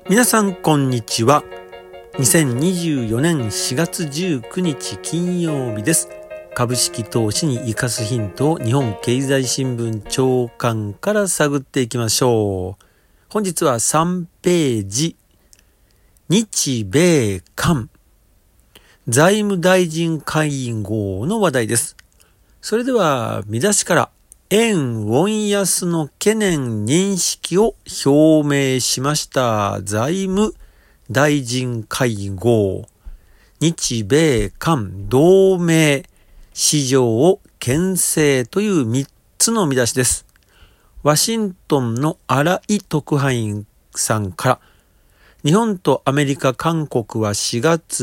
皆さんこんにちは。2024年4月19日金曜日です。株式投資に生かすヒントを日本経済新聞朝刊から探っていきましょう。本日は3ページ、日米韓財務大臣会合の話題です。それでは見出しから、円ウォン安の懸念認識を表明しました財務大臣会合。日米韓同盟市場を牽制という3つの見出しです。ワシントンの新井特派員さんから、日本とアメリカ、韓国は4月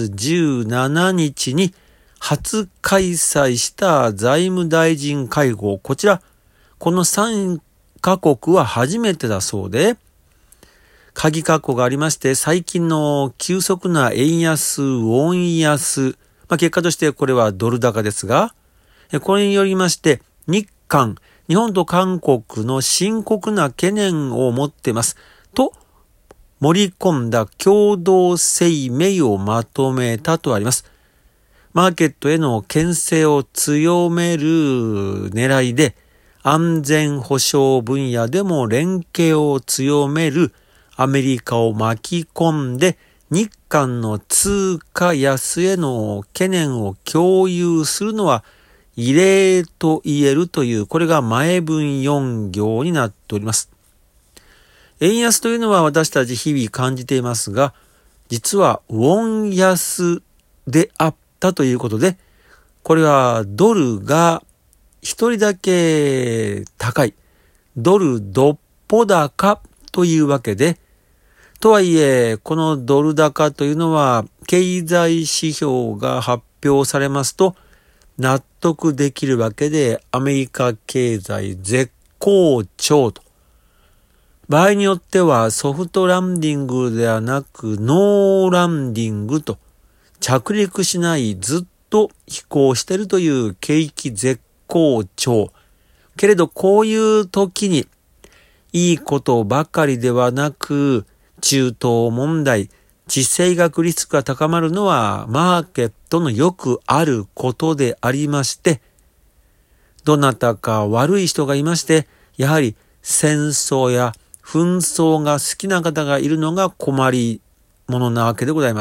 17日に初開催した財務大臣会合。この3カ国は初めてだそうで、鍵括弧がありまして、最近の急速な円安、ウォン安、結果としてこれはドル高ですが、これによりまして、日韓、日本と韓国の深刻な懸念を持っていますと盛り込んだ共同声明をまとめたとあります。マーケットへの牽制を強める狙いで、安全保障分野でも連携を強めるアメリカを巻き込んで、日韓の通貨安への懸念を共有するのは異例と言えるという、これが前文4行になっております。円安というのは私たち日々感じていますが、実はウォン安であったということで、これはドルが一人だけ高い、ドルどっぽ高というわけで、とはいえこのドル高というのは経済指標が発表されますと納得できるわけで、アメリカ経済絶好調と、場合によってはソフトランディングではなくノーランディングと、着陸しないずっと飛行しているという景気絶好調。けれどこういう時にいいことばかりではなく、中東問題、地政学リスクが高まるのはマーケットのよくあることでありまして、どなたか悪い人がいまして、やはり戦争や紛争が好きな方がいるのが困りものなわけでございます。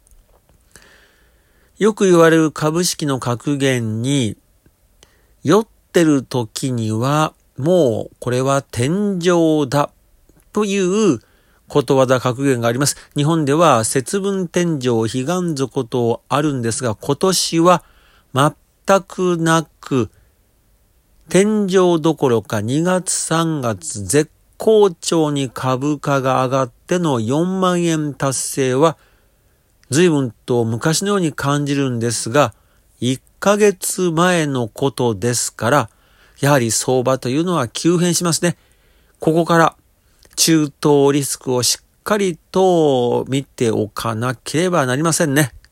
よく言われる株式の格言に、酔ってる時にはもうこれは天井だということわざ格言があります。日本では節分天井彼岸底とあるんですが、今年は全くなく、天井どころか2月3月絶好調に株価が上がっての4万円達成は随分と昔のように感じるんですが、1ヶ月前のことですから、やはり相場というのは急変しますね。ここから中東リスクをしっかりと見ておかなければなりませんね。